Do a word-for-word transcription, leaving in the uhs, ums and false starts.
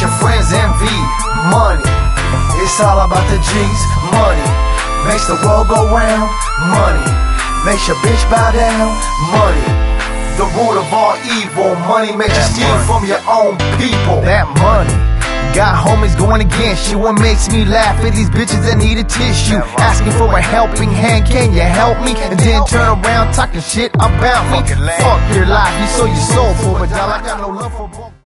your friends envy. Money, it's all about the G's. Money makes the world go round. Money makes your bitch bow down. Money, the root of all evil. Money makes you steal from your own people. That money got homies going against you and makes me laugh at these bitches that need a tissue. Asking for a helping hand, can you help me? And then turn around talking shit about me. Fuck your life, you sold your soul for a dollar. I got no love for both.